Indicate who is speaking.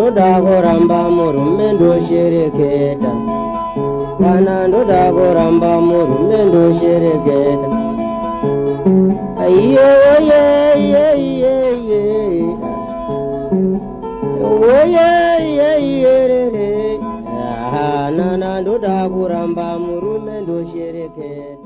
Speaker 1: ndoda kuramba murume ndoshereketa, kana ndoda kuramba murume ndoshereketa. Aye oye ye ye ye, oye ye ye re. Nana ndoda kuramba murume ndoshereketa.